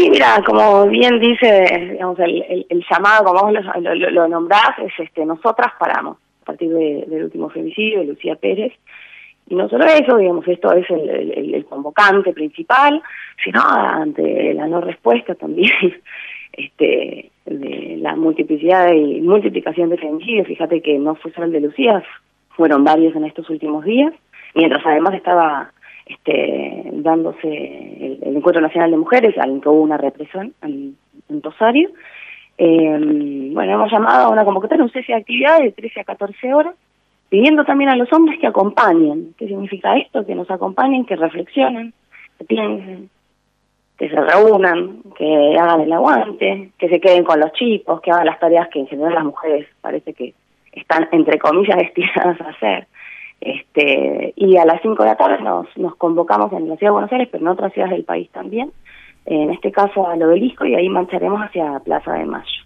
Sí, mira, como bien dice, digamos, el llamado, como vos lo nombrás, es nosotras paramos, a partir del último femicidio de Lucía Pérez. Y no solo eso, digamos, esto es el convocante principal, sino ante la no respuesta también de la multiplicidad y multiplicación de femicidios. Fíjate que no fue solo el de Lucía, fueron varios en estos últimos días, mientras además estaba dándose el Encuentro Nacional de Mujeres, al que hubo una represión en Rosario. Bueno, hemos llamado a una convocatoria, un cese de actividades de 13 a 14 horas, pidiendo también a los hombres que acompañen. ¿Qué significa esto? Que nos acompañen, que reflexionen, que piensen, que se reúnan, que hagan el aguante, que se queden con los chicos, que hagan las tareas que en general las mujeres parece que están, entre comillas, destinadas a hacer. Y a las 5 de la tarde nos convocamos en la ciudad de Buenos Aires, pero en otras ciudades del país también, en este caso al Obelisco, y ahí marcharemos hacia Plaza de Mayo.